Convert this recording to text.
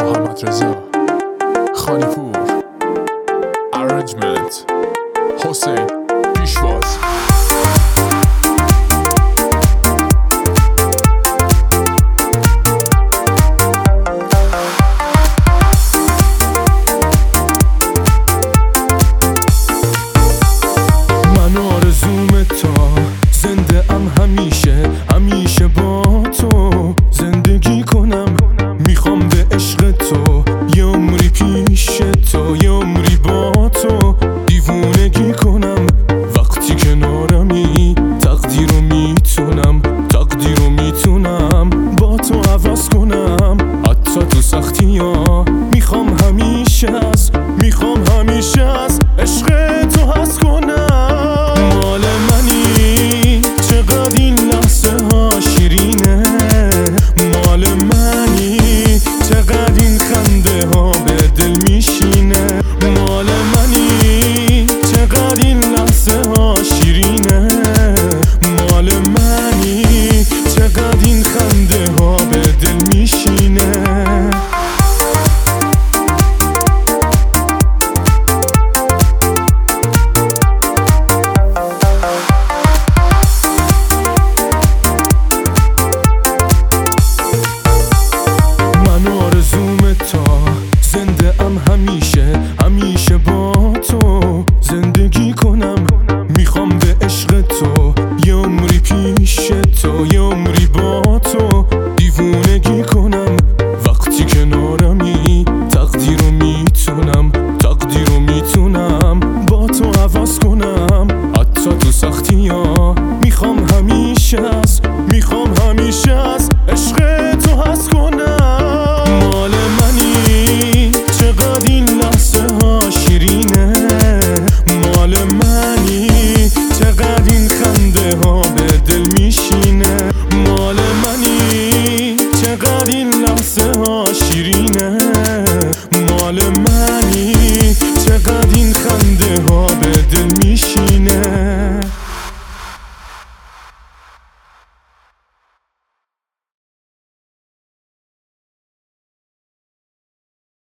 محمد رضا خانیپور ارنجمنت حسین پیشواز. من آرزوم تا زنده ام همیشه با تو زندگی کنم. میخوام به عشق تو یه عمری پیش تو یه عمری با تو دیوونگی کنم. وقتی کنارمی تقدیر رو میتونم با تو عوض کنم. حتی تو سختی ها میخوام همیشه از عشق تو هست کنم. مال منی چقدر این لحظه ها شیرینه، مال منی چقدر این خنده ها به دل میشینه. مال منی چقدر این لحظه ها شیرینه، مال منی چقدر این خنده ها به دل میشینه. زنده ام همیشه با تو زندگی کنم. میخوام به عشق تو یه عمری پیش تو یه عمری با تو دیوونگی کنم. وقتی کنارمی تقدیر رو میتونم با تو عوض کنم. حتی تو سختی ها میخوام همیشه از عشق تو هست کنم. مال منی چقدر این لحظه ها شیرینه، مال منی چقدر این خنده ها به دل میشینه. مال منی چقدر این لحظه ها شیرینه، مال